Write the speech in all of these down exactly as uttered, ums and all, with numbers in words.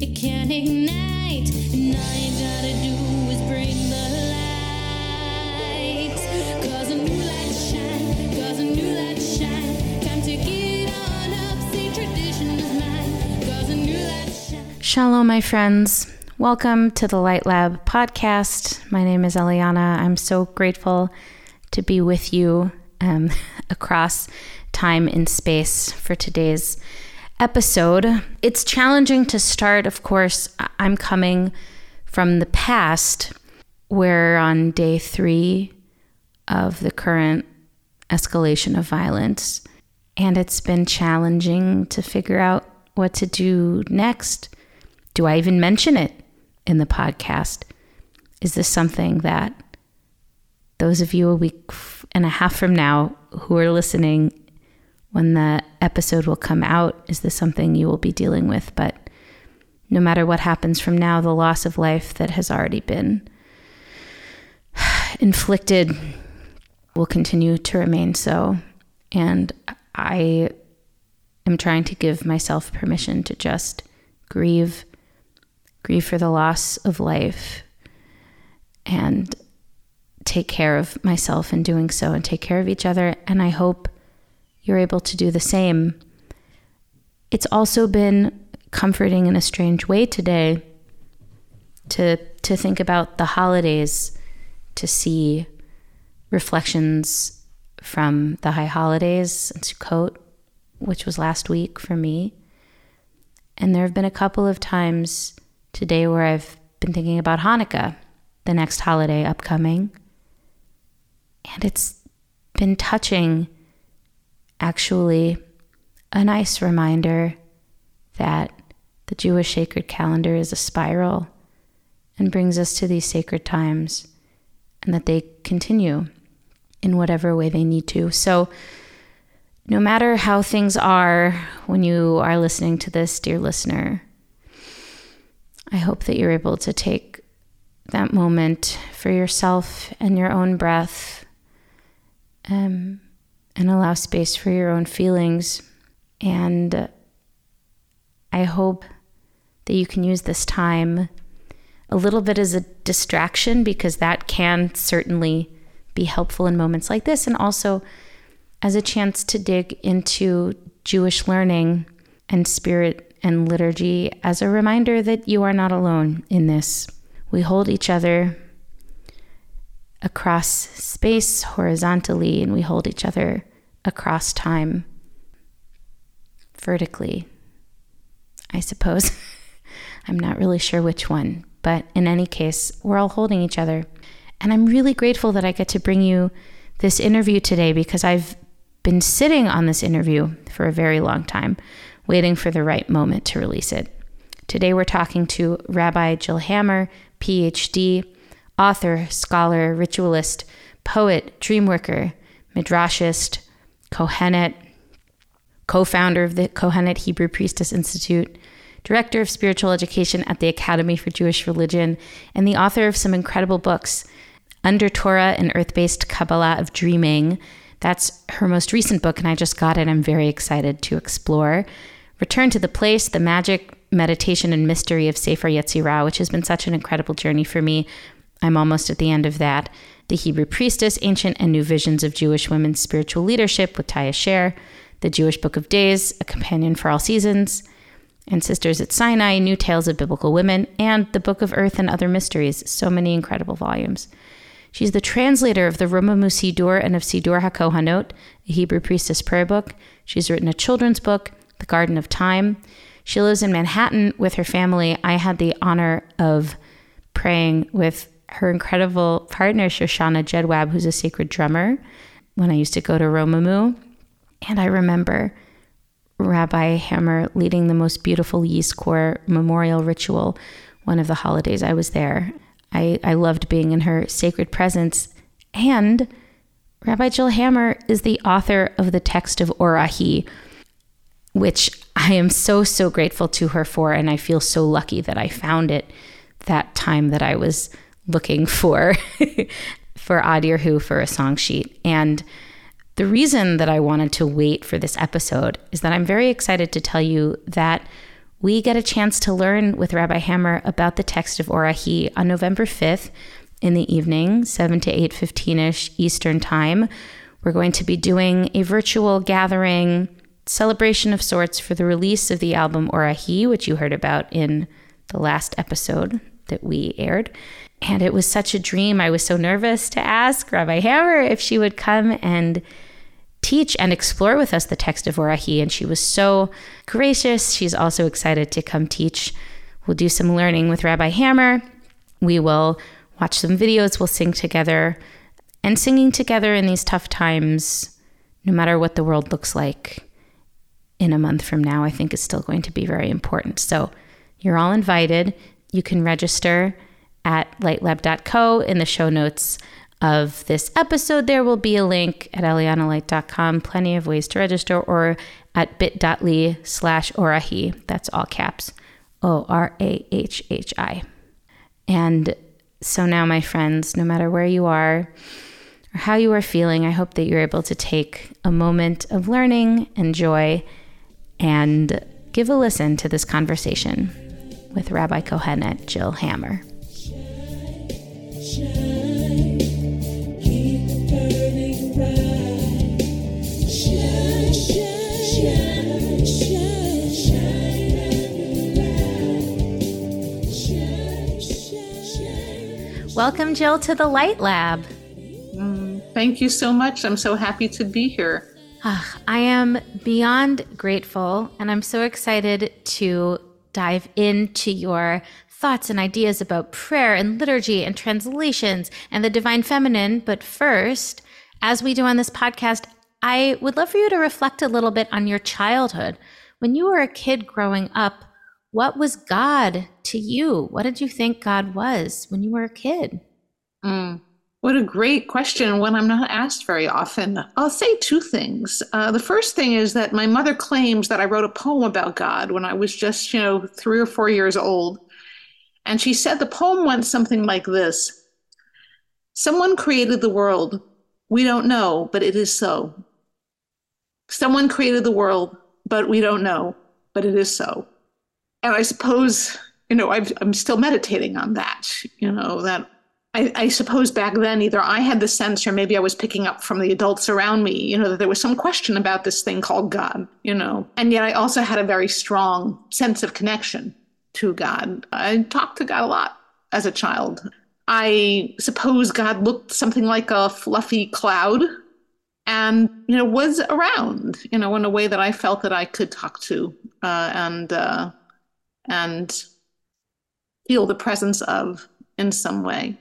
it can't ignite, and all you gotta do is bring the light. Cause a new light shine, cause a new light shine. Time to get on up, say tradition is mine. Cause a new light shine. Shalom, my friends. Welcome to the Light Lab podcast. My name is Eliana. I'm so grateful to be with you um, across time and space for today's episode. It's challenging to start, of course. I'm coming from the past. We're on day three of the current escalation of violence, and it's been challenging to figure out what to do next. Do I even mention it in the podcast? Is this something that those of you a week and a half from now who are listening when the episode will come out, is this something you will be dealing with? But no matter what happens from now, the loss of life that has already been inflicted will continue to remain so. And I am trying to give myself permission to just grieve, grieve for the loss of life, and take care of myself in doing so, and take care of each other. And I hope you're able to do the same. It's also been comforting in a strange way today to to think about the holidays, to see reflections from the high holidays and Sukkot, which was last week for me. And there have been a couple of times today where I've been thinking about Hanukkah, the next holiday upcoming. And it's been touching, actually, a nice reminder that the Jewish sacred calendar is a spiral and brings us to these sacred times, and that they continue in whatever way they need to. So no matter how things are when you are listening to this, dear listener, I hope that you're able to take that moment for yourself and your own breath, um, and allow space for your own feelings. And I hope that you can use this time a little bit as a distraction, because that can certainly be helpful in moments like this, and also as a chance to dig into Jewish learning and spirit and liturgy as a reminder that you are not alone in this. We hold each other across space horizontally, and we hold each other across time vertically, I suppose. I'm not really sure which one, but in any case, we're all holding each other. And I'm really grateful that I get to bring you this interview today, because I've been sitting on this interview for a very long time, waiting for the right moment to release it. Today we're talking to Rabbi Jill Hammer, P H D, author, scholar, ritualist, poet, dreamworker, midrashist, Kohenet, co-founder of the Kohenet Hebrew Priestess Institute, director of spiritual education at the Academy for Jewish Religion, and the author of some incredible books, Under Torah and Earth-Based Kabbalah of Dreaming. That's her most recent book, and I just got it. I'm very excited to explore. Return to the Place, the magic, meditation, and mystery of Sefer Yetzirah, which has been such an incredible journey for me. I'm almost at the end of that. The Hebrew Priestess, Ancient and New Visions of Jewish Women's Spiritual Leadership with Taya Sher, The Jewish Book of Days, A Companion for All Seasons, and Sisters at Sinai, New Tales of Biblical Women, and The Book of Earth and Other Mysteries. So many incredible volumes. She's the translator of the Romamu Sidur and of Sidur HaKohanot, a Hebrew priestess prayer book. She's written a children's book, The Garden of Time. She lives in Manhattan with her family. I had the honor of praying with her incredible partner, Shoshana Jedwab, who's a sacred drummer, when I used to go to Romamu. And I remember Rabbi Hammer leading the most beautiful Yizkor memorial ritual one of the holidays I was there. I, I loved being in her sacred presence. And Rabbi Jill Hammer is the author of the text of Orahi, which I am so, so grateful to her for. And I feel so lucky that I found it that time that I was looking for, for Ad Yerhu for a song sheet. And the reason that I wanted to wait for this episode is that I'm very excited to tell you that we get a chance to learn with Rabbi Hammer about the text of Orahi on November fifth in the evening, seven to eight fifteen-ish Eastern Time. We're going to be doing a virtual gathering, celebration of sorts for the release of the album Orahi, which you heard about in the last episode that we aired. And it was such a dream. I was so nervous to ask Rabbi Hammer if she would come and teach and explore with us the text of Orahi. And she was so gracious. She's also excited to come teach. We'll do some learning with Rabbi Hammer. We will watch some videos. We'll sing together. And singing together in these tough times, no matter what the world looks like in a month from now, I think is still going to be very important. So you're all invited. You can register at light lab dot co. In the show notes of this episode, there will be a link at eliana light dot com. Plenty of ways to register, or at bit.ly slash Orahi. That's all caps. O R A H H I. And so now, my friends, no matter where you are or how you are feeling, I hope that you're able to take a moment of learning and joy and give a listen to this conversation with Rabbi Kohenet Jill Hammer. Welcome, Jill, to the Light Lab. Mm, thank you so much. I'm so happy to be here. Ah, I am beyond grateful, and I'm so excited to dive into your thoughts and ideas about prayer and liturgy and translations and the divine feminine. But first, as we do on this podcast, I would love for you to reflect a little bit on your childhood. When you were a kid growing up, what was God to you? What did you think God was when you were a kid? Mm, what a great question, one I'm not asked very often. I'll say two things. Uh, the first thing is that my mother claims that I wrote a poem about God when I was just, you know, three or four years old. And she said the poem went something like this. Someone created the world. We don't know, but it is so. Someone created the world, but we don't know, but it is so. And I suppose, you know, I've, I'm still meditating on that, you know, that I, I suppose back then either I had the sense or maybe I was picking up from the adults around me, you know, that there was some question about this thing called God, you know, and yet I also had a very strong sense of connection to God. I talked to God a lot as a child. I suppose God looked something like a fluffy cloud and, you know, was around, you know, in a way that I felt that I could talk to uh, and, uh, and feel the presence of in some way.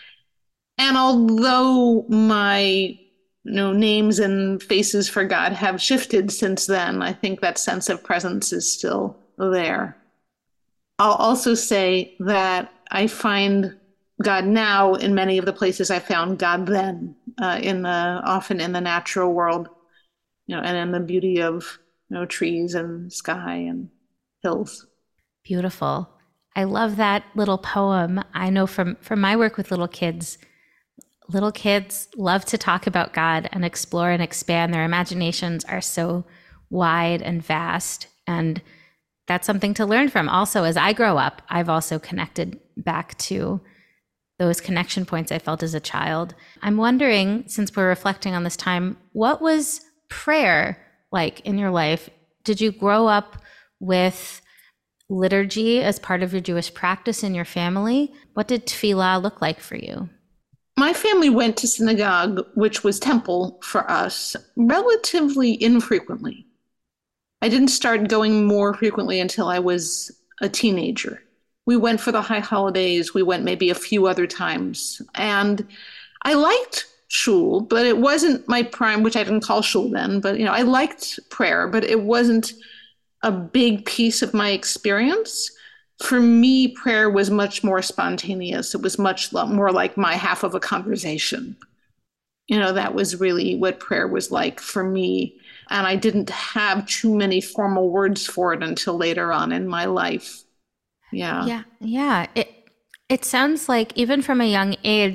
And although my you know, names and faces for God have shifted since then, I think that sense of presence is still there. I'll also say that I find God now in many of the places I found God then, uh, in the often in the natural world, you know, and in the beauty of you know trees and sky and hills. Beautiful. I love that little poem. I know from, from my work with little kids, little kids love to talk about God and explore and expand. Their imaginations are so wide and vast. And that's something to learn from. Also, as I grow up, I've also connected back to those connection points I felt as a child. I'm wondering, since we're reflecting on this time, what was prayer like in your life? Did you grow up with liturgy as part of your Jewish practice in your family? What did tefillah look like for you? My family went to synagogue, which was temple for us, relatively infrequently. I didn't start going more frequently until I was a teenager. We went for the high holidays. We went maybe a few other times. And I liked shul, but it wasn't my prime, which I didn't call shul then, but you know, I liked prayer, but it wasn't a big piece of my experience. For me, prayer was much more spontaneous. It was much more like my half of a conversation. You know, that was really what prayer was like for me. And I didn't have too many formal words for it until later on in my life. Yeah. Yeah. Yeah. It, it sounds like even from a young age,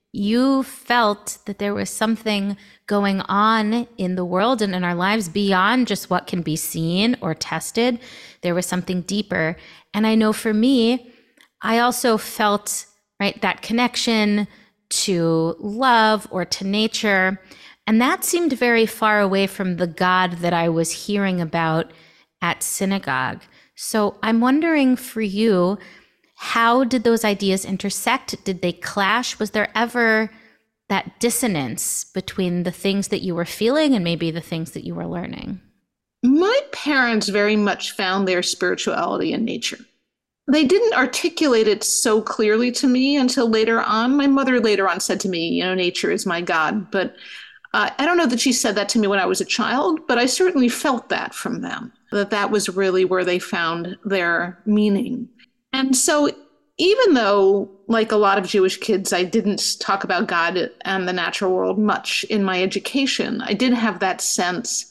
you felt that there was something going on in the world and in our lives beyond just what can be seen or tested. There was something deeper. And I know for me, I also felt, right, that connection to love or to nature. And that seemed very far away from the God that I was hearing about at synagogue. So I'm wondering for you, how did those ideas intersect? Did they clash? Was there ever that dissonance between the things that you were feeling and maybe the things that you were learning? My parents very much found their spirituality in nature. They didn't articulate it so clearly to me until later on. My mother later on said to me, you know, nature is my God. But uh, I don't know that she said that to me when I was a child, but I certainly felt that from them, that that was really where they found their meaning. And so even though, like a lot of Jewish kids, I didn't talk about God and the natural world much in my education, I did have that sense.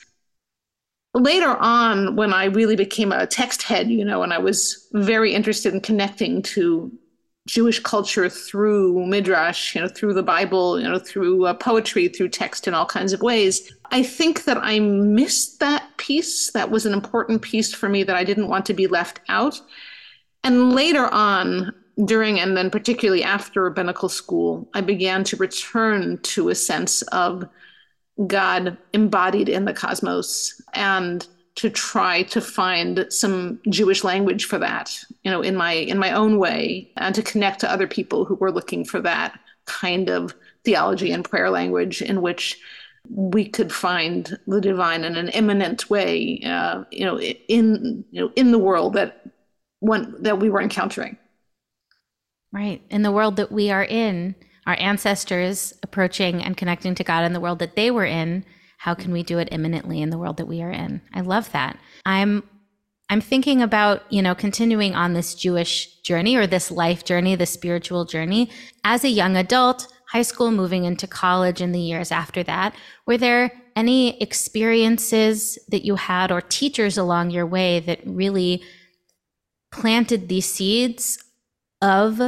Later on, when I really became a text head, you know, and I was very interested in connecting to Jewish culture through Midrash, you know, through the Bible, you know, through uh, poetry, through text in all kinds of ways, I think that I missed that piece. That was an important piece for me that I didn't want to be left out. And later on, during and then particularly after rabbinical school, I began to return to a sense of God embodied in the cosmos and to try to find some Jewish language for that, you know, in my in my own way, and to connect to other people who were looking for that kind of theology and prayer language in which we could find the divine in an immanent way, uh, you know, in you know in the world that one that we were encountering. Right. In the world that we are in, our ancestors approaching and connecting to God in the world that they were in, how can we do it imminently in the world that we are in? I love that. I'm I'm thinking about, you know, continuing on this Jewish journey or this life journey, the spiritual journey. As a young adult, high school, moving into college in the years after that, were there any experiences that you had or teachers along your way that really planted these seeds of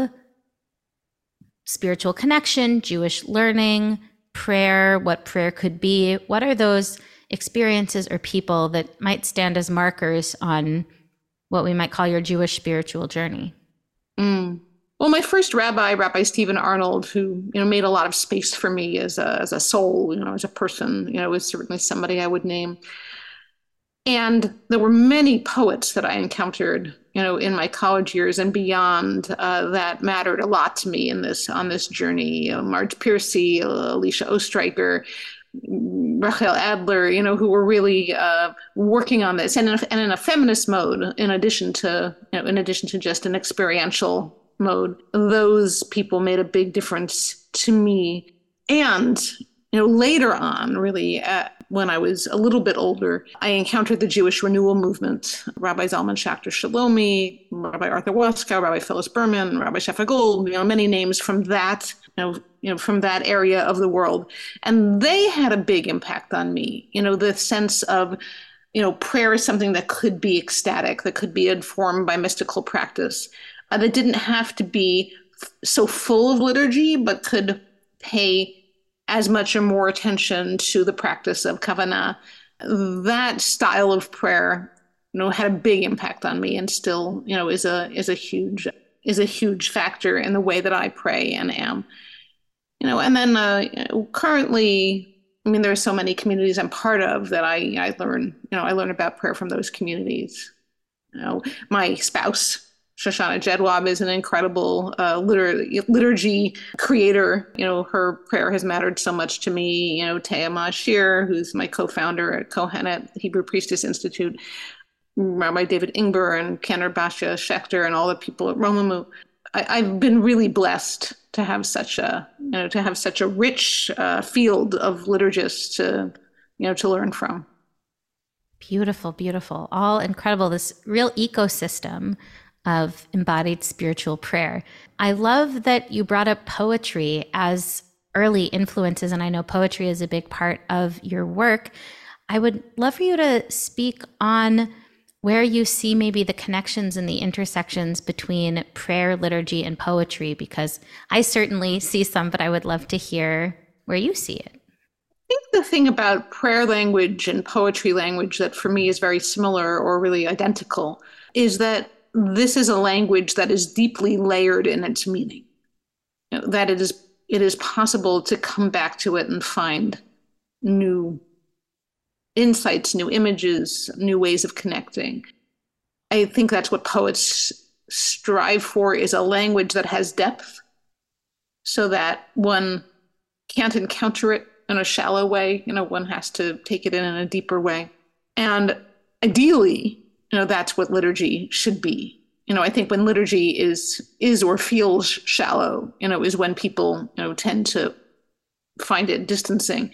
spiritual connection, Jewish learning, prayer, what prayer could be? What are those experiences or people that might stand as markers on what we might call your Jewish spiritual journey? Mm. Well, my first rabbi, Rabbi Stephen Arnold, who, you know, made a lot of space for me as a, as a soul, you know, as a person, you know, was certainly somebody I would name. And there were many poets that I encountered, you know, in my college years and beyond uh, that mattered a lot to me in this on this journey. You know, Marge Piercy, Alicia Ostreicher, Rachel Adler, you know, who were really uh, working on this, and in, a, and in a feminist mode, in addition to, you know, in addition to just an experiential mode. Those people made a big difference to me. And, you know, later on, really, uh, when I was a little bit older, I encountered the Jewish renewal movement. Rabbi Zalman Schachter Shalomi, Rabbi Arthur Waskow, Rabbi Phyllis Berman, Rabbi Shefa Gold, you know, many names from that, you know, you know, from that area of the world. And they had a big impact on me. You know, the sense of, you know, prayer is something that could be ecstatic, that could be informed by mystical practice, uh, that didn't have to be f- so full of liturgy, but could pay as much or more attention to the practice of kavanah. That style of prayer, you know, had a big impact on me, and still, you know, is a is a huge is a huge factor in the way that I pray and am. You know, and then uh, you know, currently, I mean, there are so many communities I'm part of that I I learn, you know, I learn about prayer from those communities. You know, my spouse, Shoshana Jedwab, is an incredible uh, liter- liturgy creator. You know, her prayer has mattered so much to me. You know, Taya Mashir, who's my co-founder at Kohenet, the Hebrew Priestess Institute, Rabbi David Ingber and Kenner Basha Schechter, and all the people at Romamu. I- I've been really blessed to have such a, you know, to have such a rich uh, field of liturgists to, you know, to learn from. Beautiful, beautiful. All incredible. This real ecosystem of embodied spiritual prayer. I love that you brought up poetry as early influences, and I know poetry is a big part of your work. I would love for you to speak on where you see maybe the connections and the intersections between prayer, liturgy, and poetry, because I certainly see some, but I would love to hear where you see it. I think the thing about prayer language and poetry language that for me is very similar or really identical is that this is a language that is deeply layered in its meaning. You know, that it is it is possible to come back to it and find new insights, new images, new ways of connecting. I think that's what poets strive for, is a language that has depth so that one can't encounter it in a shallow way. You know, one has to take it in in a deeper way. And ideally, you know, that's what liturgy should be. You know, I think when liturgy is is or feels shallow, you know, is when people, you know, tend to find it distancing.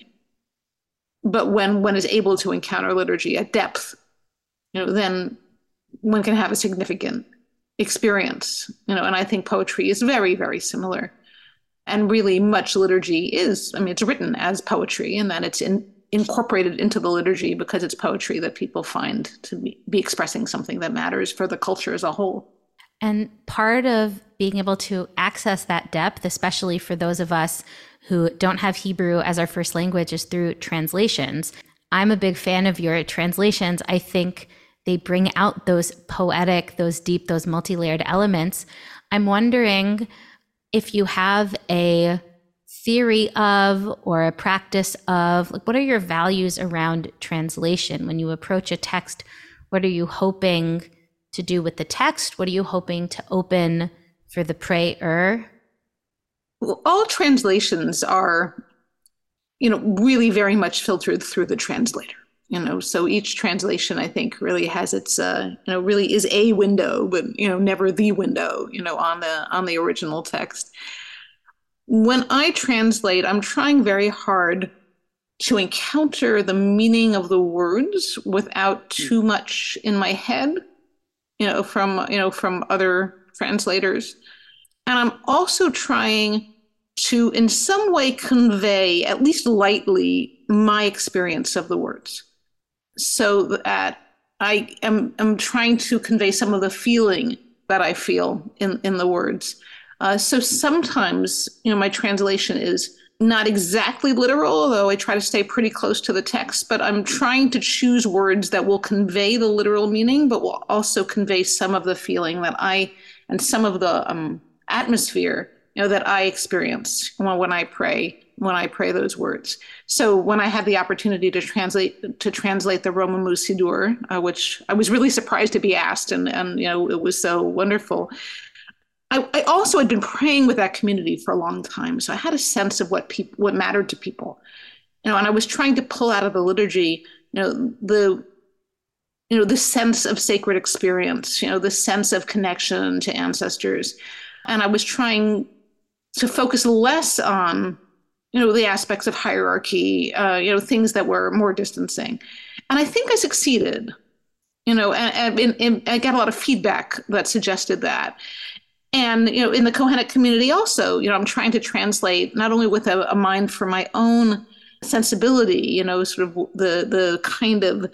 But when one is able to encounter liturgy at depth, you know, then one can have a significant experience, you know, and I think poetry is very, very similar. And really much liturgy is, I mean, it's written as poetry, and then it's in, incorporated into the liturgy because it's poetry that people find to be, be expressing something that matters for the culture as a whole. And part of being able to access that depth, especially for those of us who don't have Hebrew as our first language, is through translations. I'm a big fan of your translations. I think they bring out those poetic, those deep, those multi-layered elements. I'm wondering if you have a theory of or a practice of, like, what are your values around translation? When you approach a text, what are you hoping to do with the text? What are you hoping to open for the prayer? Well, all translations are, you know, really very much filtered through the translator. You know, so each translation, I think, really has its, uh, you know, really is a window, but, you know, never the window, you know, on the on the original text. When I translate, I'm trying very hard to encounter the meaning of the words without too much in my head, you know, from, you know, from other translators. And I'm also trying to, in some way, convey, at least lightly, my experience of the words, so that I am, am trying to convey some of the feeling that I feel in, in the words. Uh, so sometimes, you know, my translation is not exactly literal, although I try to stay pretty close to the text, but I'm trying to choose words that will convey the literal meaning, but will also convey some of the feeling that I, and some of the um, atmosphere, you know, that I experience when, when I pray, when I pray those words. So when I had the opportunity to translate to translate the Romamu Sidur, uh, which I was really surprised to be asked, and and you know, it was so wonderful. I, I also had been praying with that community for a long time, so I had a sense of what people, what mattered to people, you know, and I was trying to pull out of the liturgy, you know, the you know, the sense of sacred experience, you know, the sense of connection to ancestors. And I was trying to focus less on, you know, the aspects of hierarchy, uh, you know, things that were more distancing. And I think I succeeded, you know, and, and, and I got a lot of feedback that suggested that. And, you know, in the Kohenet community also, you know, I'm trying to translate not only with a, a mind for my own sensibility, you know, sort of the the kind of,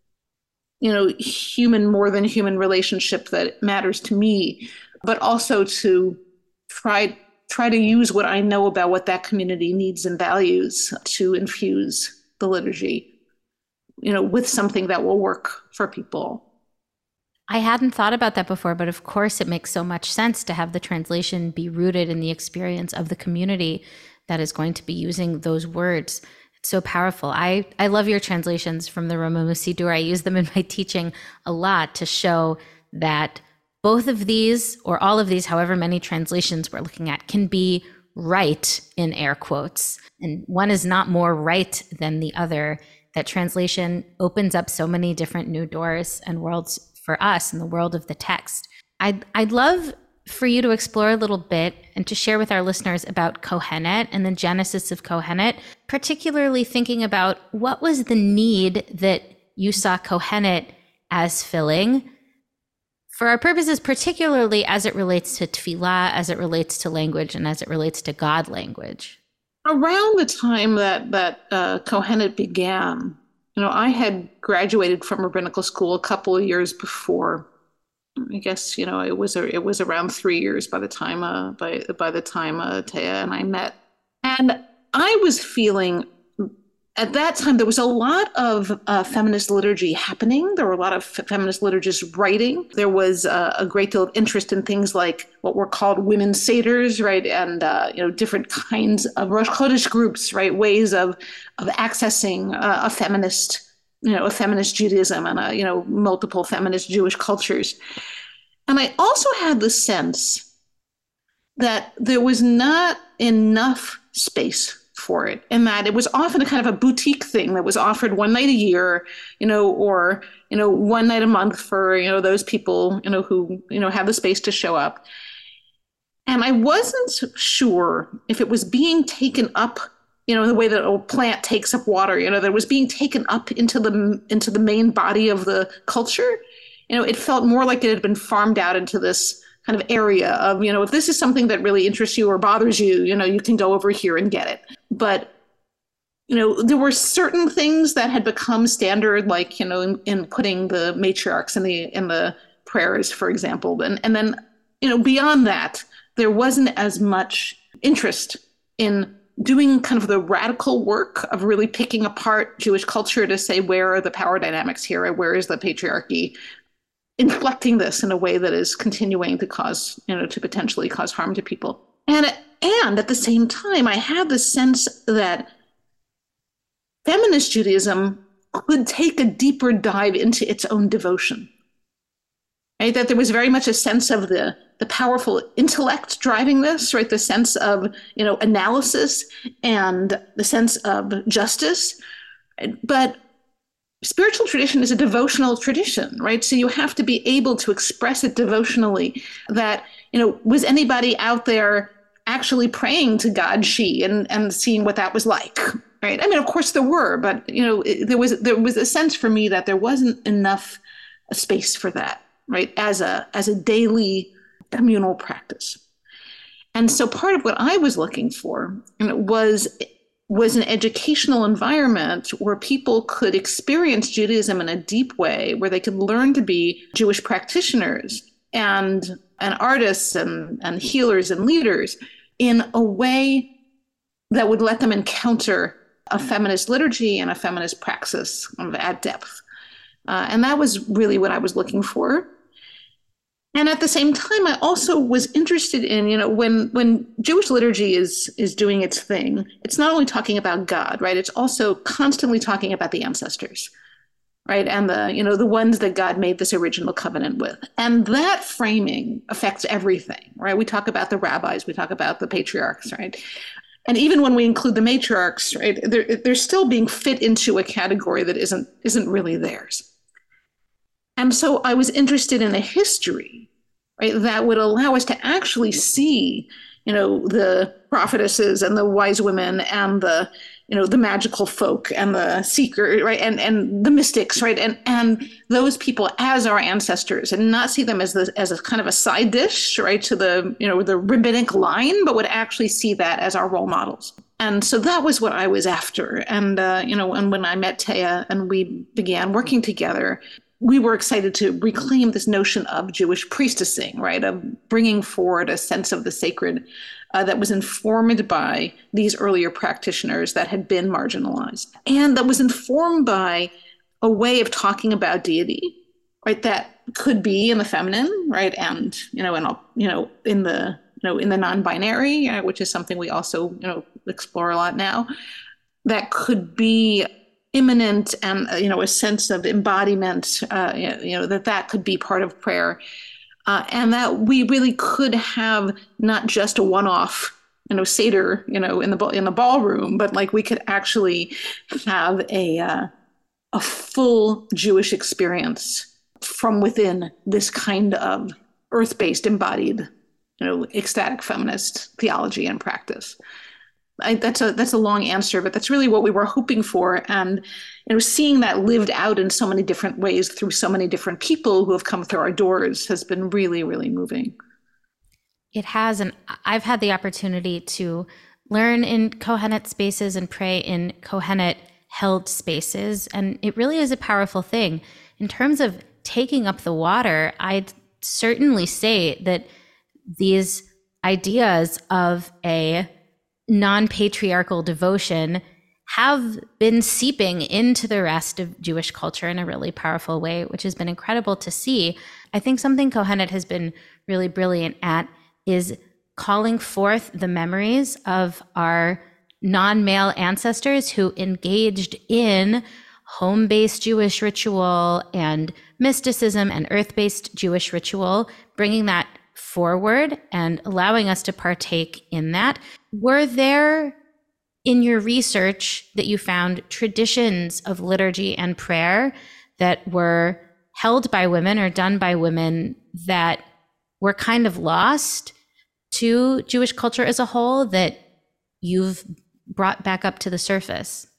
you know, human, more than human relationship that matters to me, but also to try try to use what I know about what that community needs and values to infuse the liturgy, you know, with something that will work for people. I hadn't thought about that before, but of course it makes so much sense to have the translation be rooted in the experience of the community that is going to be using those words. It's so powerful. I, I love your translations from the Romamu Sidur. I use them in my teaching a lot to show that both of these, or all of these, however many translations we're looking at, can be right in air quotes. And one is not more right than the other. That translation opens up so many different new doors and worlds for us in the world of the text. I'd, I'd love for you to explore a little bit and to share with our listeners about Kohenet and the genesis of Kohenet, particularly thinking about what was the need that you saw Kohenet as filling for our purposes, particularly as it relates to tefillah, as it relates to language, and as it relates to God language. Around the time that that uh, Kohenet began, You know, I had graduated from rabbinical school a couple of years before. I guess, you know, it was a, it was around three years by the time uh, by by the time uh, Taya and I met, and I was feeling at that time there was a lot of uh, feminist liturgy happening. There were a lot of f- feminist liturgists writing. There was uh, a great deal of interest in things like what were called women's seders, right, and uh, you know, different kinds of Rosh Chodesh groups, right, ways of of accessing uh, a feminist, you know, a feminist Judaism and a, you know, multiple feminist Jewish cultures. And I also had the sense that there was not enough space for it, and that it was often a kind of a boutique thing that was offered one night a year, you know, or, you know, one night a month for, you know, those people, you know, who, you know, have the space to show up. And I wasn't sure if it was being taken up, you know, the way that a plant takes up water, you know, that it was being taken up into the into the main body of the culture. You know, it felt more like it had been farmed out into this kind of area of, you know, if this is something that really interests you or bothers you, you know, you can go over here and get it. But, you know, there were certain things that had become standard, like, you know, in, in putting the matriarchs in the in the prayers, for example. And, and then, you know, beyond that, there wasn't as much interest in doing kind of the radical work of really picking apart Jewish culture to say, where are the power dynamics here? Where is the patriarchy? Inflecting this in a way that is continuing to cause, you know, to potentially cause harm to people. And, and at the same time, I had the sense that feminist Judaism could take a deeper dive into its own devotion. Right? That there was very much a sense of the, the powerful intellect driving this, right? The sense of, you know, analysis and the sense of justice. But spiritual tradition is a devotional tradition, right? So you have to be able to express it devotionally. That, you know, was anybody out there actually praying to God, she, and, and seeing what that was like, right? I mean, of course there were, but, you know, it, there was there was a sense for me that there wasn't enough space for that, right? As a as a daily communal practice. And so part of what I was looking for, you know, was was an educational environment where people could experience Judaism in a deep way, where they could learn to be Jewish practitioners and, and artists and, and healers and leaders in a way that would let them encounter a feminist liturgy and a feminist praxis at depth. Uh, and that was really what I was looking for. And at the same time, I also was interested in, you know, when when Jewish liturgy is is doing its thing, it's not only talking about God, right? It's also constantly talking about the ancestors, right? And the, you know, the ones that God made this original covenant with. And that framing affects everything, right? We talk about the rabbis, we talk about the patriarchs, right? And even when we include the matriarchs, right, they're, they're still being fit into a category that isn't isn't really theirs. And so I was interested in a history, right, that would allow us to actually see, you know, the prophetesses and the wise women and the, you know, the magical folk and the seeker, right, and and the mystics, right, and and those people as our ancestors, and not see them as the as a kind of a side dish, right, to the, you know, the rabbinic line, but would actually see that as our role models. And so that was what I was after. And uh, you know, and when I met Taya and we began working together, we were excited to reclaim this notion of Jewish priestessing, right, of bringing forward a sense of the sacred uh, that was informed by these earlier practitioners that had been marginalized, and that was informed by a way of talking about deity, right, that could be in the feminine, right, and, you know, and, you know, in the, you know, in the non-binary, uh, which is something we also, you know, explore a lot now, that could be immanent and, uh, you know, a sense of embodiment, uh, you know, that that could be part of prayer. Uh, and that we really could have not just a one-off, you know, Seder, you know, in the in the ballroom, but like we could actually have a uh, a full Jewish experience from within this kind of earth-based, embodied, you know, ecstatic feminist theology and practice. I, that's a that's a long answer, but that's really what we were hoping for. And, you know, seeing that lived out in so many different ways through so many different people who have come through our doors has been really, really moving. It has. And I've had the opportunity to learn in Kohenet spaces and pray in Kohenet held spaces. And it really is a powerful thing. In terms of taking up the water, I'd certainly say that these ideas of a non-patriarchal devotion have been seeping into the rest of Jewish culture in a really powerful way, which has been incredible to see. I think something Kohenet has been really brilliant at is calling forth the memories of our non-male ancestors who engaged in home-based Jewish ritual and mysticism and earth-based Jewish ritual, bringing that forward and allowing us to partake in that. Were there, in your research, that you found traditions of liturgy and prayer that were held by women or done by women that were kind of lost to Jewish culture as a whole that you've brought back up to the surface?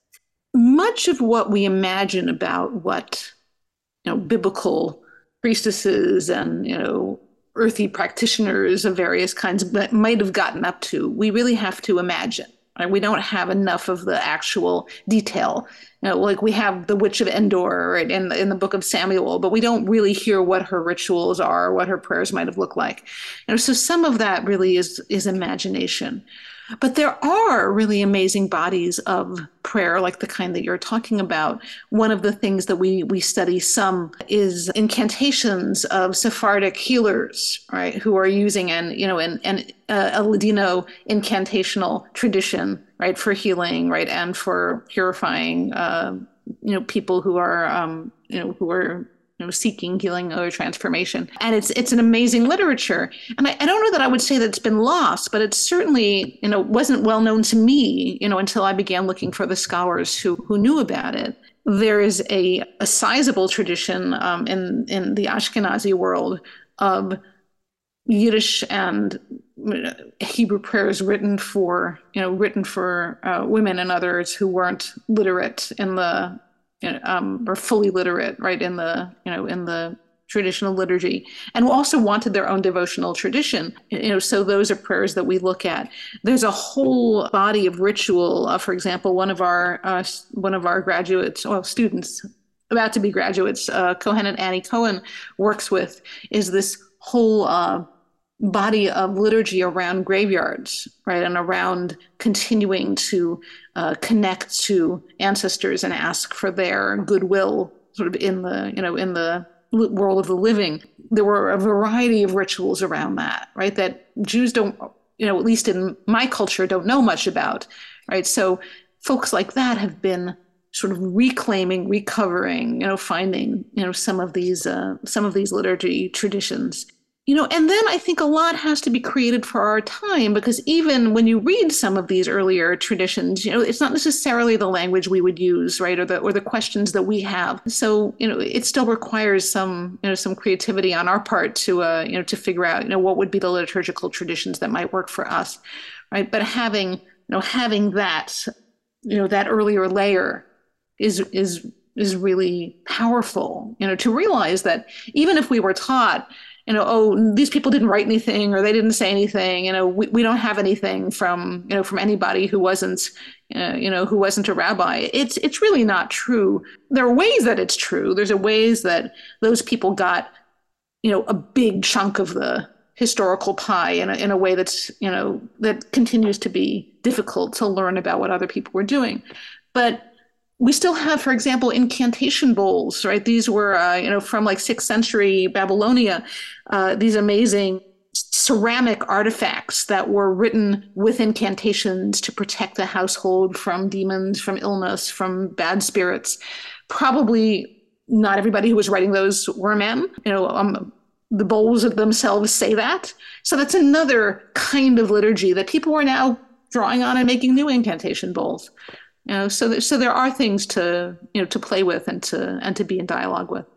Much of what we imagine about what, you know, biblical priestesses and, you know, earthy practitioners of various kinds might have gotten up to, we really have to imagine. Right? We don't have enough of the actual detail. You know, like we have the Witch of Endor right, in, the, in the book of Samuel, but we don't really hear what her rituals are, what her prayers might have looked like. You know, so some of that really is, is imagination. But there are really amazing bodies of prayer, like the kind that you're talking about. One of the things that we we study some is incantations of Sephardic healers, right, who are using an you know an, an uh, a Ladino incantational tradition, right, for healing, right, and for purifying, uh, you know, people who are um, you know who are. You know, seeking healing or transformation. And it's it's an amazing literature. And I, I don't know that I would say that it's been lost, but it certainly, you know, wasn't well known to me, you know, until I began looking for the scholars who who knew about it. There is a, a sizable tradition um, in, in the Ashkenazi world of Yiddish and Hebrew prayers written for, you know, written for uh, women and others who weren't literate in the You know, um, or fully literate, right, in the, you know, in the traditional liturgy, and who also wanted their own devotional tradition. You know, so those are prayers that we look at. There's a whole body of ritual. Uh, for example, one of our uh, one of our graduates, well, students about to be graduates, uh, Kohenet Annie Cohen works with, is this whole uh, body of liturgy around graveyards, right, and around continuing to uh, connect to ancestors and ask for their goodwill, sort of in the, you know, in the world of the living. There were a variety of rituals around that, right, that Jews don't, you know, at least in my culture, don't know much about, right. So folks like that have been sort of reclaiming, recovering, you know, finding, you know, some of these, uh, some of these liturgy traditions. You know, and then I think a lot has to be created for our time, because even when you read some of these earlier traditions, you know, it's not necessarily the language we would use, right, or the or the questions that we have. So, you know, it still requires some, you know, some creativity on our part to, uh, you know, to figure out, you know, what would be the liturgical traditions that might work for us, right? But having, you know, having that, you know, that earlier layer is is is really powerful, you know, to realize that even if we were taught, you know, oh, these people didn't write anything or they didn't say anything, you know, we, we don't have anything from, you know, from anybody who wasn't, uh, you know, who wasn't a rabbi. It's it's really not true. There are ways that it's true. There's a ways that those people got, you know, a big chunk of the historical pie in a, in a way that's, you know, that continues to be difficult to learn about what other people were doing. But we still have, for example, incantation bowls, right? These were, uh, you know, from like sixth century Babylonia, uh, these amazing ceramic artifacts that were written with incantations to protect the household from demons, from illness, from bad spirits. Probably not everybody who was writing those were men. You know, um, the bowls themselves say that. So that's another kind of liturgy that people are now drawing on and making new incantation bowls. You know, so there, so there are things to, you know, to play with and to and to be in dialogue with.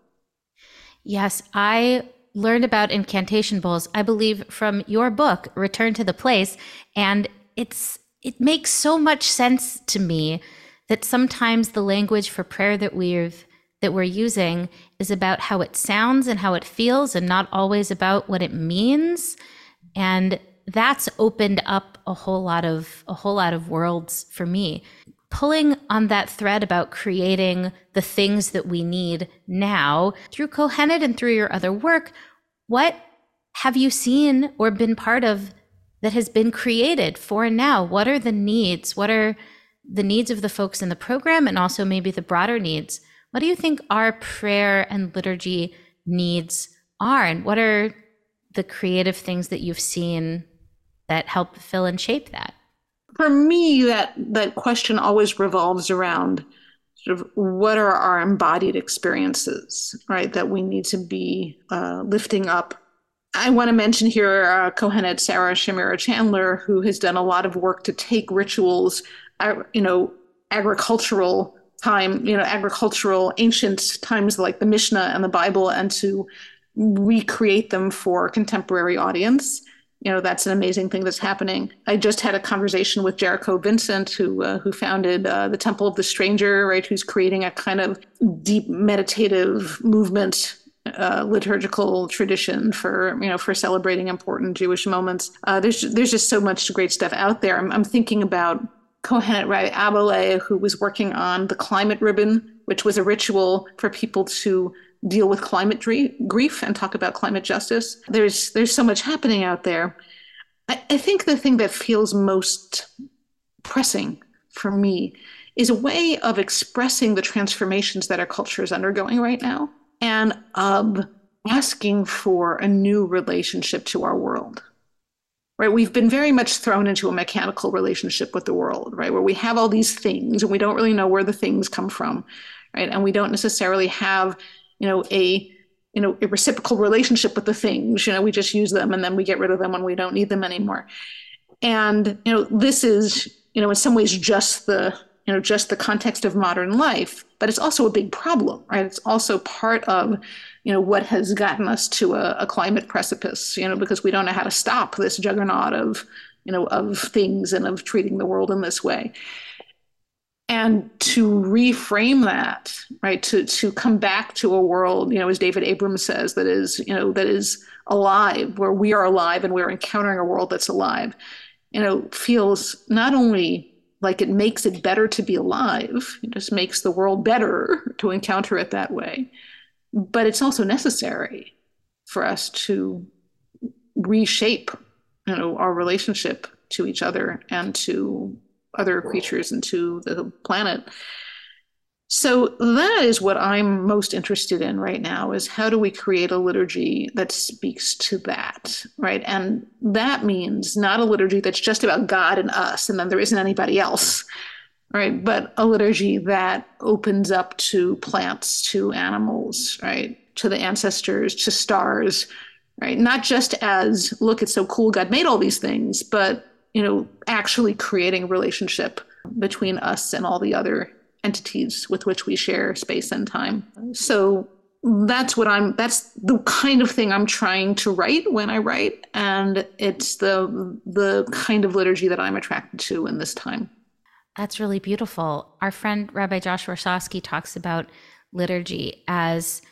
Yes, I learned about incantation bowls, I believe, from your book, Return to the Place, and it's it makes so much sense to me that sometimes the language for prayer that we've that we're using is about how it sounds and how it feels, and not always about what it means, and that's opened up a whole lot of a whole lot of worlds for me. pulling on that thread about creating the things that we need now through Kohenet and through your other work, what have you seen or been part of that has been created for now? What are the needs? What are the needs of the folks in the program, and also maybe the broader needs? What do you think our prayer and liturgy needs are? And what are the creative things that you've seen that help fill and shape that? For me, that that question always revolves around sort of what are our embodied experiences, right, that we need to be uh, lifting up. I want to mention here uh, Kohenet Sarah Shamira Chandler, who has done a lot of work to take rituals, uh, you know, agricultural time, you know, agricultural ancient times like the Mishnah and the Bible, and to recreate them for a contemporary audience. You know, that's an amazing thing that's happening. I just had a conversation with Jericho Vincent, who uh, who founded uh, the Temple of the Stranger, right, who's creating a kind of deep meditative movement, uh, liturgical tradition for, you know, for celebrating important Jewish moments. Uh, there's there's just so much great stuff out there. I'm, I'm thinking about Kohenet Rabbi Abaleh, who was working on the climate ribbon, which was a ritual for people to deal with climate grief and talk about climate justice. There's there's so much happening out there. I, I think the thing that feels most pressing for me is a way of expressing the transformations that our culture is undergoing right now, and of asking for a new relationship to our world. Right? We've been very much thrown into a mechanical relationship with the world, right? Where we have all these things and we don't really know where the things come from, right? And we don't necessarily have, you know, a, you know, a reciprocal relationship with the things. You know, we just use them and then we get rid of them when we don't need them anymore. And, you know, this is, you know, in some ways just the, you know, just the context of modern life, but it's also a big problem, right? It's also part of, you know, what has gotten us to a, a climate precipice, you know, because we don't know how to stop this juggernaut of, you know, of things and of treating the world in this way. And to reframe that, right, to to come back to a world, you know, as David Abrams says, that is, you know, that is alive, where we are alive and we're encountering a world that's alive, you know, feels not only like it makes it better to be alive, it just makes the world better to encounter it that way, but it's also necessary for us to reshape, you know, our relationship to each other and to other creatures and to the planet. So that is what I'm most interested in right now, is how do we create a liturgy that speaks to that, right? And that means not a liturgy that's just about God and us and then there isn't anybody else, right? But a liturgy that opens up to plants, to animals, right? To the ancestors, to stars, right? Not just as, look, it's so cool, God made all these things, but, you know, actually creating a relationship between us and all the other entities with which we share space and time. So that's what I'm, that's the kind of thing I'm trying to write when I write. And it's the, the kind of liturgy that I'm attracted to in this time. That's really beautiful. Our friend Rabbi Joshua Shosky talks about liturgy as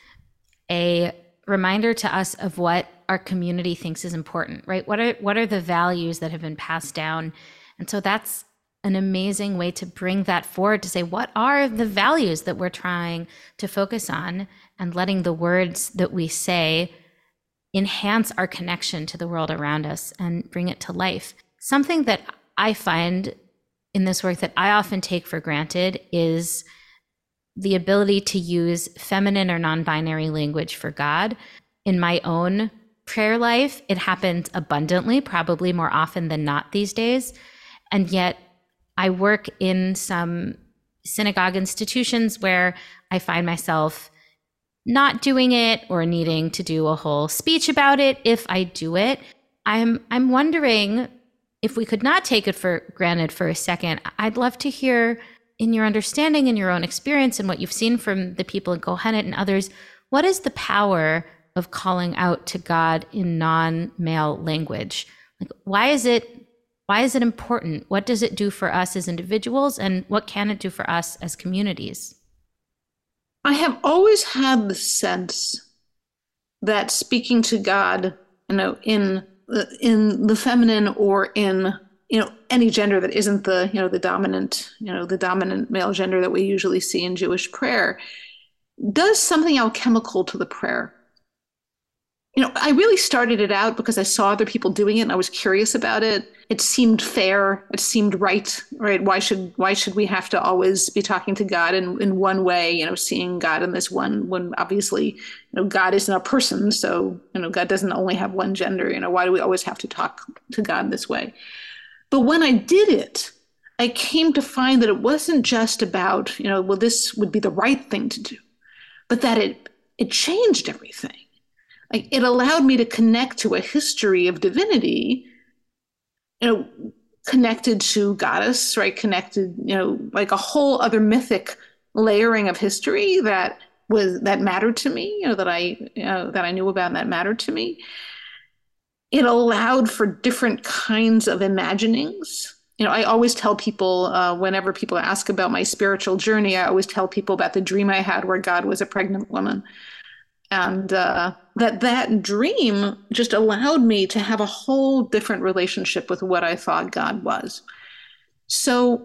a reminder to us of what our community thinks is important, right? What are what are the values that have been passed down? And so that's an amazing way to bring that forward, to say, what are the values that we're trying to focus on, and letting the words that we say enhance our connection to the world around us and bring it to life. Something that I find in this work that I often take for granted is the ability to use feminine or non-binary language for God. In my own prayer life, it happens abundantly, probably more often than not these days. And yet I work in some synagogue institutions where I find myself not doing it or needing to do a whole speech about it. If I do it, I'm I'm wondering if we could not take it for granted for a second. I'd love to hear, in your understanding, in your own experience, and what you've seen from the people in Kohenet and others, what is the power of calling out to God in non-male language? Like, why is it why is it important? What does it do for us as individuals, and what can it do for us as communities? I have always had the sense that speaking to God, you know, in in the feminine or in you know, any gender that isn't the, you know, the dominant, you know, the dominant male gender that we usually see in Jewish prayer, does something alchemical to the prayer. You know, I really started it out because I saw other people doing it and I was curious about it. It seemed fair. It seemed right, right? Why should why should we have to always be talking to God in, in one way, you know, seeing God in this one, when obviously, you know, God isn't a person. So, you know, God doesn't only have one gender. You know, why do we always have to talk to God this way? But when I did it, I came to find that it wasn't just about, you know, well, this would be the right thing to do, but that it it changed everything. Like, it allowed me to connect to a history of divinity, you know, connected to goddess, right? Connected, you know, like a whole other mythic layering of history that was that mattered to me, you know, that I you know, that I knew about and that mattered to me. It allowed for different kinds of imaginings. You know, I always tell people, uh, whenever people ask about my spiritual journey, I always tell people about the dream I had where God was a pregnant woman. And uh, that that dream just allowed me to have a whole different relationship with what I thought God was. So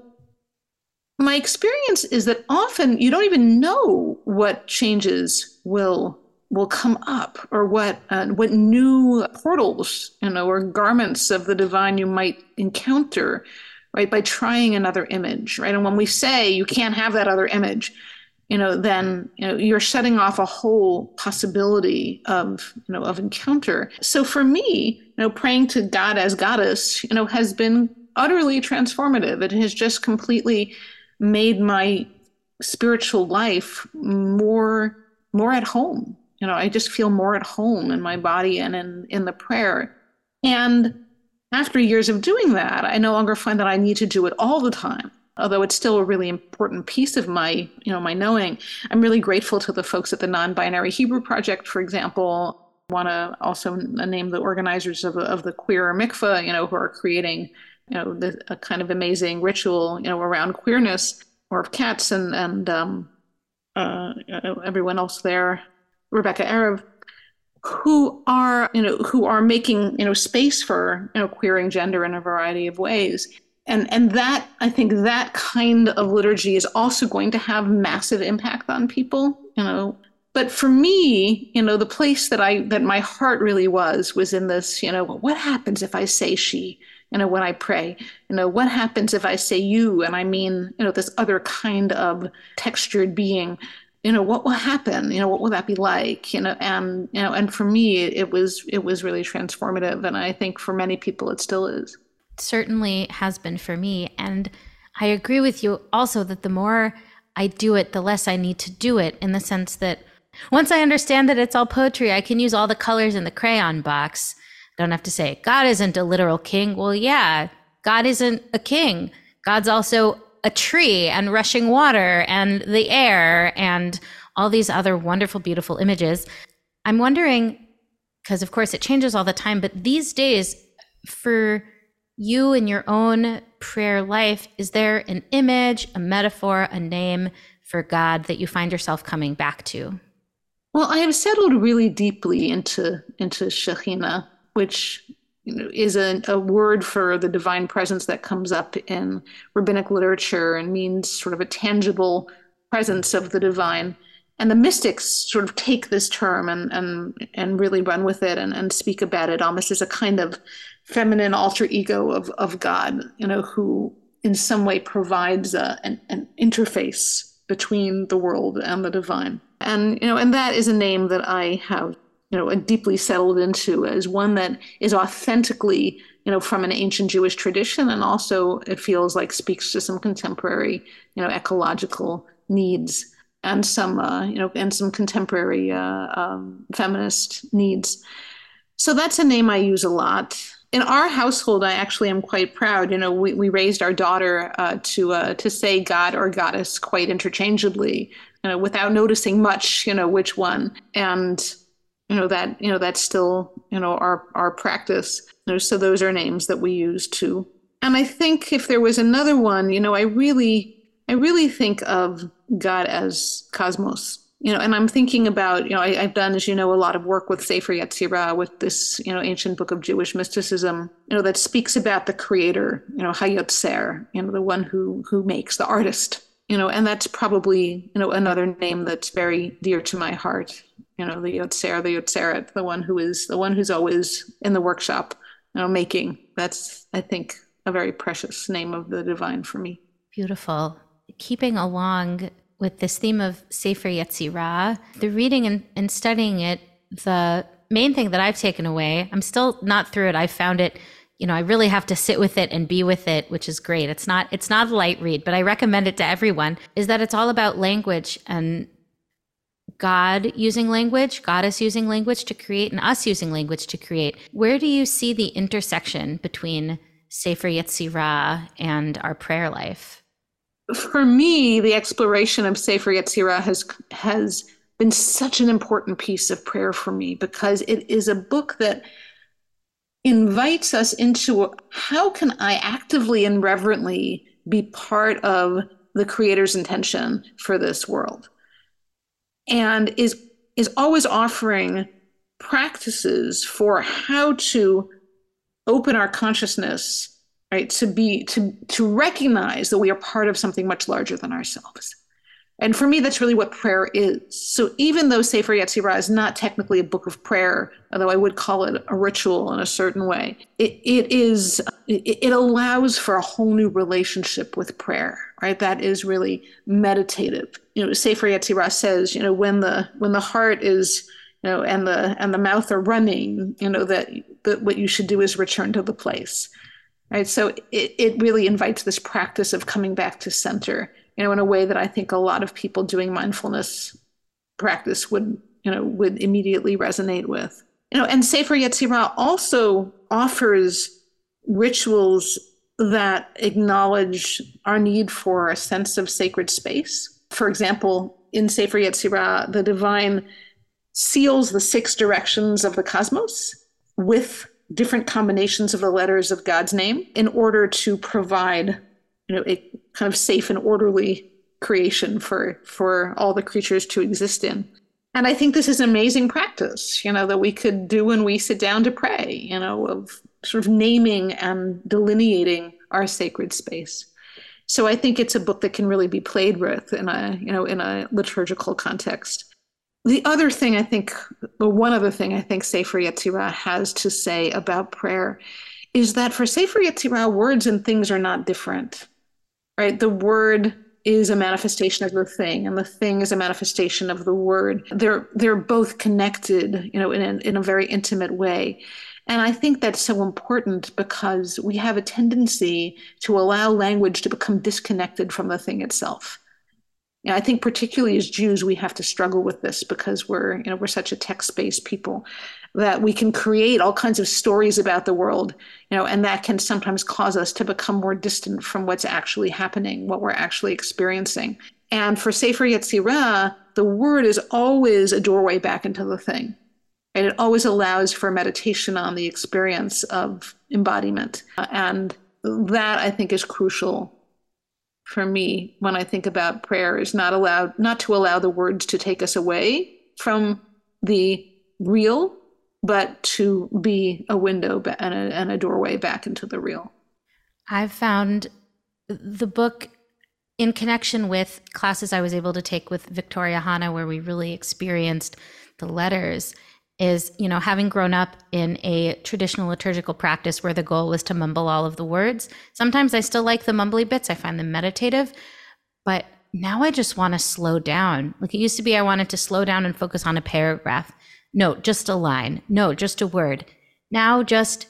my experience is that often you don't even know what changes will will come up, or what uh, what new portals, you know, or garments of the divine you might encounter, right, by trying another image, right? And when we say you can't have that other image, you know, then, you know, you're shutting off a whole possibility of, you know, of encounter. So for me, you know, praying to God as goddess, you know, has been utterly transformative. It has just completely made my spiritual life more, more at home. You know, I just feel more at home in my body and in, in the prayer. And after years of doing that, I no longer find that I need to do it all the time. Although it's still a really important piece of my, you know, my knowing. I'm really grateful to the folks at the Non-Binary Hebrew Project, for example. I want to also name the organizers of, of the Queer Mikveh, you know, who are creating, you know, the, a kind of amazing ritual, you know, around queerness, or of cats, and and um, uh, everyone else there, Rebecca Arab, who are, you know, who are making, you know, space for, you know, queering gender in a variety of ways. And and that, I think that kind of liturgy is also going to have massive impact on people, you know. But for me, you know, the place that I, that my heart really was, was in this, you know, what happens if I say she, you know, when I pray? You know, what happens if I say you, and I mean, you know, this other kind of textured being? You know, what will happen? You know, what will that be like? You know, and, you know, and for me, it was, it was really transformative. And I think for many people, it still is. Certainly has been for me. And I agree with you also that the more I do it, the less I need to do it, in the sense that once I understand that it's all poetry, I can use all the colors in the crayon box. I don't have to say, God isn't a literal king. Well, yeah, God isn't a king. God's also a tree and rushing water and the air and all these other wonderful, beautiful images. I'm wondering, because of course it changes all the time, but these days, for you in your own prayer life, is there an image, a metaphor, a name for God that you find yourself coming back to? Well, I have settled really deeply into into Shekhinah, which, you know, is a, a word for the divine presence that comes up in rabbinic literature and means sort of a tangible presence of the divine. And the mystics sort of take this term and and and really run with it and, and speak about it almost as a kind of feminine alter ego of, of God, you know, who in some way provides a, an, an interface between the world and the divine. And, you know, and that is a name that I have, you know, deeply settled into as one that is authentically, you know, from an ancient Jewish tradition. And also it feels like speaks to some contemporary, you know, ecological needs and some, uh, you know, and some contemporary uh, um, feminist needs. So that's a name I use a lot. In our household, I actually am quite proud. You know, we, we raised our daughter uh, to uh, to say God or goddess quite interchangeably, you know, without noticing much, you know, which one. And, you know, that, you know, that's still, you know, our, our practice. You know, so those are names that we use too. And I think if there was another one, you know, I really, I really think of God as cosmos. You know, and I'm thinking about, you know, I, I've done, as you know, a lot of work with Sefer Yetzirah, with this, you know, ancient book of Jewish mysticism, you know, that speaks about the creator, you know, Hayotzer, you know, the one who who makes, the artist, you know, and that's probably, you know, another name that's very dear to my heart, you know, the Yotzer, the Yotzeret, the one who is, the one who's always in the workshop, you know, making. That's, I think, a very precious name of the divine for me. Beautiful. Keeping along with this theme of Sefer Yetzirah, the reading and, and studying it, the main thing that I've taken away, I'm still not through it. I found it, you know, I really have to sit with it and be with it, which is great. It's not, it's not a light read, but I recommend it to everyone, is that it's all about language and God using language, Goddess using language to create, and us using language to create. Where do you see the intersection between Sefer Yetzirah and our prayer life? For me, the exploration of Sefer Yetzirah has has been such an important piece of prayer for me, because it is a book that invites us into how can I actively and reverently be part of the Creator's intention for this world, and is is always offering practices for how to open our consciousness, right, to be to to recognize that we are part of something much larger than ourselves. And for me, that's really what prayer is. So even though Sefer Yetzirah is not technically a book of prayer, although I would call it a ritual in a certain way, it, it is it, it allows for a whole new relationship with prayer, right? That is really meditative. You know, Sefer Yetzirah says, you know, when the when the heart is, you know, and the and the mouth are running, you know, that, that what you should do is return to the place. Right. So it, it really invites this practice of coming back to center, you know, in a way that I think a lot of people doing mindfulness practice would, you know, would immediately resonate with. You know, and Sefer Yetzirah also offers rituals that acknowledge our need for a sense of sacred space. For example, in Sefer Yetzirah, the divine seals the six directions of the cosmos with different combinations of the letters of God's name in order to provide, you know, a kind of safe and orderly creation for, for all the creatures to exist in. And I think this is amazing practice, you know, that we could do when we sit down to pray, you know, of sort of naming and delineating our sacred space. So I think it's a book that can really be played with in a, you know, in a liturgical context. The other thing I think, or one other thing I think Sefer Yetzirah has to say about prayer is that for Sefer Yetzirah, words and things are not different, right? The word is a manifestation of the thing, and the thing is a manifestation of the word. They're they're both connected, you know, in a, in a very intimate way. And I think that's so important because we have a tendency to allow language to become disconnected from the thing itself. You know, I think particularly as Jews, we have to struggle with this because we're, you know, we're such a text-based people that we can create all kinds of stories about the world, you know, and that can sometimes cause us to become more distant from what's actually happening, what we're actually experiencing. And for Sefer Yetzirah, the word is always a doorway back into the thing. And it always allows for meditation on the experience of embodiment. Uh, and that, I think, is crucial for me when I think about prayer, is not allowed, not to allow the words to take us away from the real, but to be a window and a, and a doorway back into the real. I've found the book in connection with classes I was able to take with Victoria Hanna, where we really experienced the letters, is, you know, having grown up in a traditional liturgical practice where the goal was to mumble all of the words. Sometimes I still like the mumbly bits. I find them meditative, but now I just want to slow down. Like it used to be, I wanted to slow down and focus on a paragraph. No, just a line. No, just a word. Now just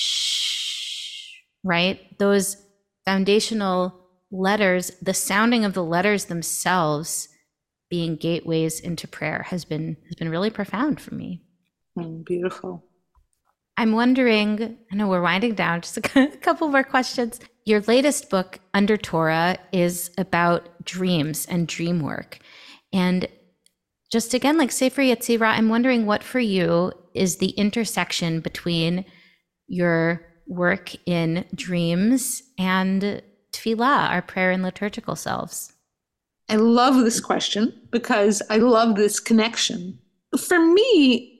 shh, right? Those foundational letters, the sounding of the letters themselves being gateways into prayer has been has been really profound for me. Mm, beautiful. I'm wondering, I know we're winding down, just a couple more questions. Your latest book, Under Torah, is about dreams and dream work. And just again, like Sefer Yetzirah, I'm wondering what for you is the intersection between your work in dreams and tefillah, our prayer and liturgical selves. I love this question because I love this connection. For me,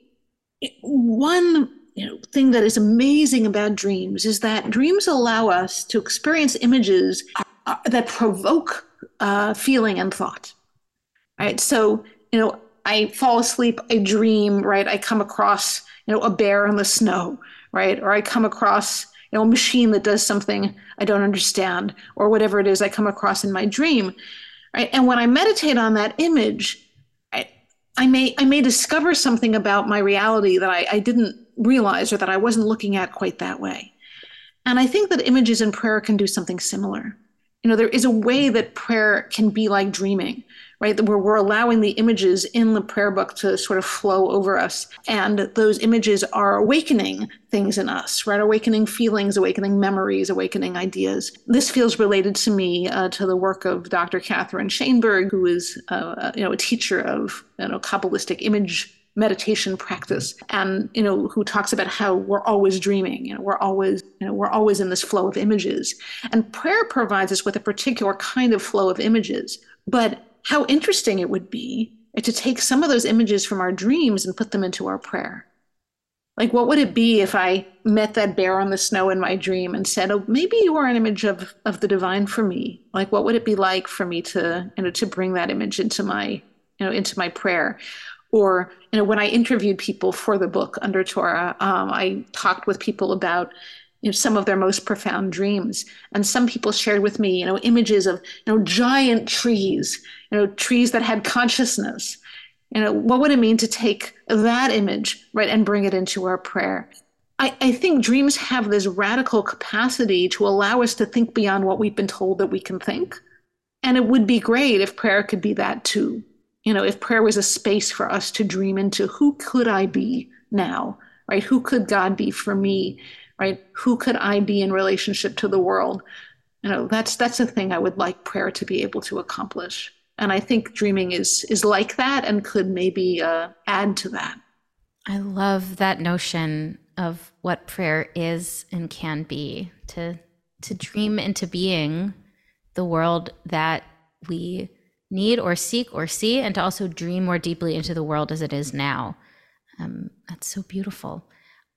one you know, thing that is amazing about dreams is that dreams allow us to experience images uh, that provoke uh, feeling and thought. Right. So, you know, I fall asleep, I dream, right? I come across, you know, a bear in the snow, right? Or I come across, you know, a machine that does something I don't understand, or whatever it is I come across in my dream. Right. And when I meditate on that image, I, I may I may discover something about my reality that I, I didn't realize or that I wasn't looking at quite that way. And I think that images in prayer can do something similar. You know, there is a way that prayer can be like dreaming, right? Where we're allowing the images in the prayer book to sort of flow over us. And those images are awakening things in us, right? Awakening feelings, awakening memories, awakening ideas. This feels related to me uh, to the work of Doctor Catherine Shainberg, who is, uh, you know, a teacher of, you know, Kabbalistic image meditation practice, and you know, who talks about how we're always dreaming, you know, we're always, you know, we're always in this flow of images. And prayer provides us with a particular kind of flow of images. But how interesting it would be to take some of those images from our dreams and put them into our prayer. Like, what would it be if I met that bear on the snow in my dream and said, oh, maybe you are an image of, of the divine for me? Like, what would it be like for me to, you know, to bring that image into my, you know, into my prayer? Or, you know, when I interviewed people for the book Under Torah, um, I talked with people about, you know, some of their most profound dreams. And some people shared with me, you know, images of, you know, giant trees, you know, trees that had consciousness. You know, what would it mean to take that image, right, and bring it into our prayer? I, I think dreams have this radical capacity to allow us to think beyond what we've been told that we can think. And it would be great if prayer could be that too. You know, if prayer was a space for us to dream into, who could I be now, right? Who could God be for me, right? Who could I be in relationship to the world? You know, that's that's a thing I would like prayer to be able to accomplish. And I think dreaming is is like that and could maybe uh, add to that. I love that notion of what prayer is and can be, to to dream into being the world that we need or seek or see, and to also dream more deeply into the world as it is now. Um, that's so beautiful.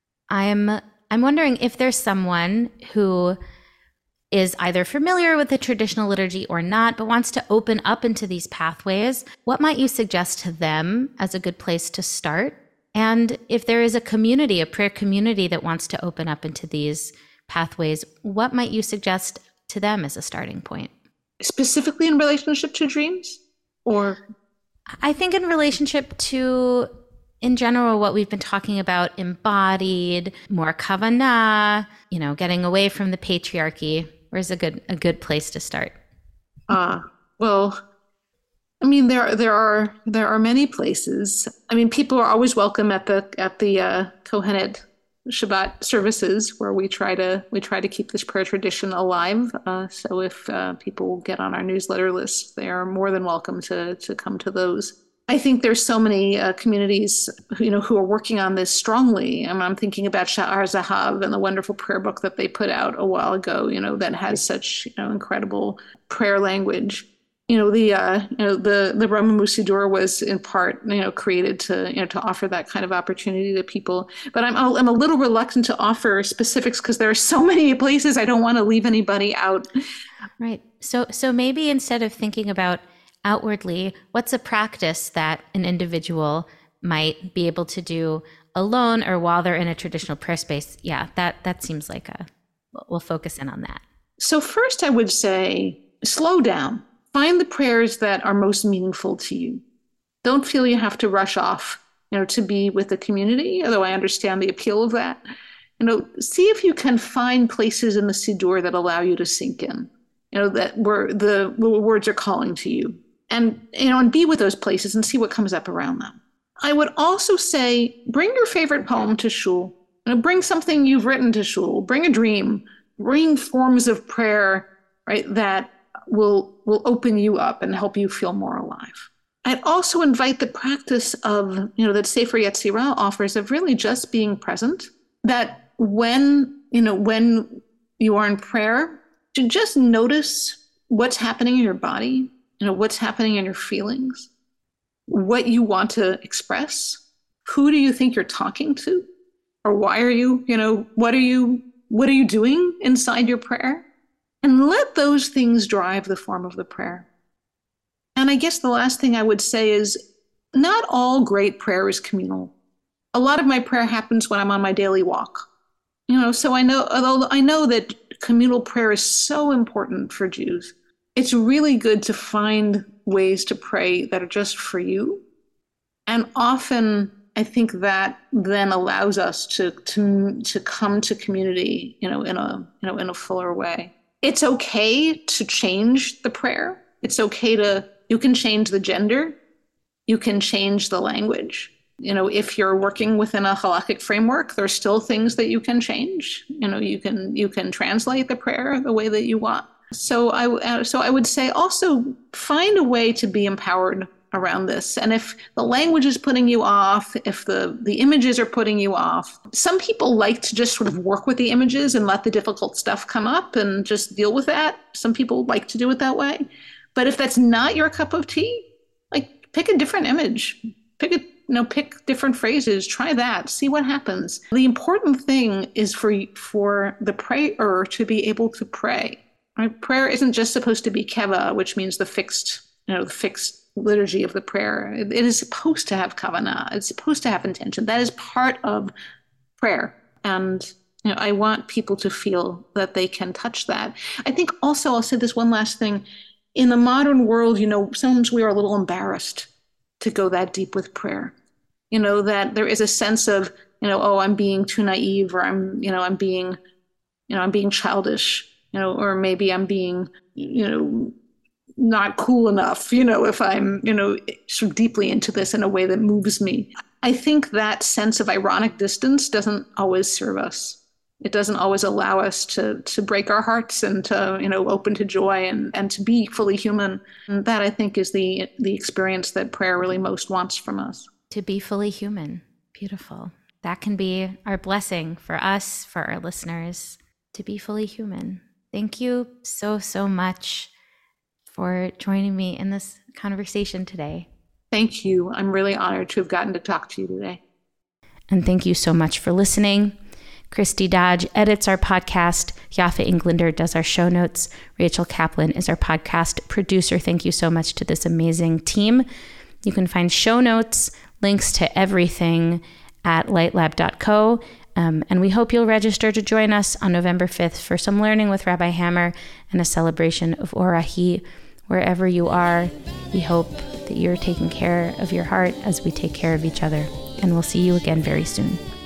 I'm I'm wondering if there's someone who is either familiar with the traditional liturgy or not, but wants to open up into these pathways. What might you suggest to them as a good place to start? And if there is a community, a prayer community that wants to open up into these pathways, what might you suggest to them as a starting point? Specifically in relationship to dreams? Or I think in relationship to, in general, what we've been talking about, embodied, more kavanah, you know, getting away from the patriarchy. Where's a good a good place to start? Ah, uh, well, I mean, there there are there are many places. I mean, people are always welcome at the at the uh, Kohenet Shabbat services, where we try to we try to keep this prayer tradition alive. Uh, so if uh, people get on our newsletter list, they are more than welcome to to come to those. I think there's so many uh, communities, you know, who are working on this strongly. I'm, I'm thinking about Sha'ar Zahav and the wonderful prayer book that they put out a while ago, you know, that has such, you know, incredible prayer language. You know, the uh, you know the the Roma Musidor was in part, you know, created to, you know, to offer that kind of opportunity to people. But I'm I'm a little reluctant to offer specifics because there are so many places. I don't want to leave anybody out. Right. So so maybe instead of thinking about outwardly, what's a practice that an individual might be able to do alone or while they're in a traditional prayer space? Yeah, that that seems like a, we'll focus in on that. So first I would say, slow down. Find the prayers that are most meaningful to you. Don't feel you have to rush off, you know, to be with the community, although I understand the appeal of that. You know, see if you can find places in the Siddur that allow you to sink in, you know, that where the, the words are calling to you. And, you know, and be with those places and see what comes up around them. I would also say, bring your favorite poem to shul. You know, bring something you've written to shul. Bring a dream. Bring forms of prayer, right, that will will open you up and help you feel more alive. I'd also invite the practice of, you know, that Sefer Yetzirah offers of really just being present. That when, you know, when you are in prayer, to just notice what's happening in your body. you know, what's happening in your feelings, what you want to express, who do you think you're talking to, or why are you, you know, what are you, what are you doing inside your prayer? And let those things drive the form of the prayer. And I guess the last thing I would say is not all great prayer is communal. A lot of my prayer happens when I'm on my daily walk. You know, so I know, although I know that communal prayer is so important for Jews, it's really good to find ways to pray that are just for you. And often I think that then allows us to to to come to community, you know, in a you know in a fuller way. It's okay to change the prayer. It's okay to, you can change the gender, you can change the language. You know, if you're working within a halakhic framework, there's still things that you can change. You know, you can you can translate the prayer the way that you want. So I so I would say also find a way to be empowered around this. And if the language is putting you off, if the the images are putting you off, some people like to just sort of work with the images and let the difficult stuff come up and just deal with that. Some people like to do it that way. But if that's not your cup of tea, like pick a different image, pick a You know, pick different phrases, try that, see what happens. The important thing is for for the prayer to be able to pray. Right? Prayer isn't just supposed to be keva, which means the fixed, you know, the fixed liturgy of the prayer. It, it is supposed to have kavanah. It's supposed to have intention. That is part of prayer. And you know, I want people to feel that they can touch that. I think also, I'll say this one last thing. In the modern world, you know, sometimes we are a little embarrassed to go that deep with prayer. You know, that there is a sense of, you know, oh, I'm being too naive, or I'm, you know, I'm being, you know, I'm being childish, you know, or maybe I'm being, you know, not cool enough, you know, if I'm, you know, so deeply into this in a way that moves me. I think that sense of ironic distance doesn't always serve us. It doesn't always allow us to to break our hearts and to, you know, open to joy and, and to be fully human. And that, I think, is the the experience that prayer really most wants from us. To be fully human. Beautiful. That can be our blessing for us, for our listeners, to be fully human. Thank you so, so much for joining me in this conversation today. Thank you. I'm really honored to have gotten to talk to you today. And thank you so much for listening. Christy Dodge edits our podcast. Yafa Englander does our show notes. Rachel Kaplan is our podcast producer. Thank you so much to this amazing team. You can find show notes, links to everything at light lab dot co. Um, and we hope you'll register to join us on November fifth for some learning with Rabbi Hammer and a celebration of Or Ahi. Wherever you are, we hope that you're taking care of your heart as we take care of each other. And we'll see you again very soon.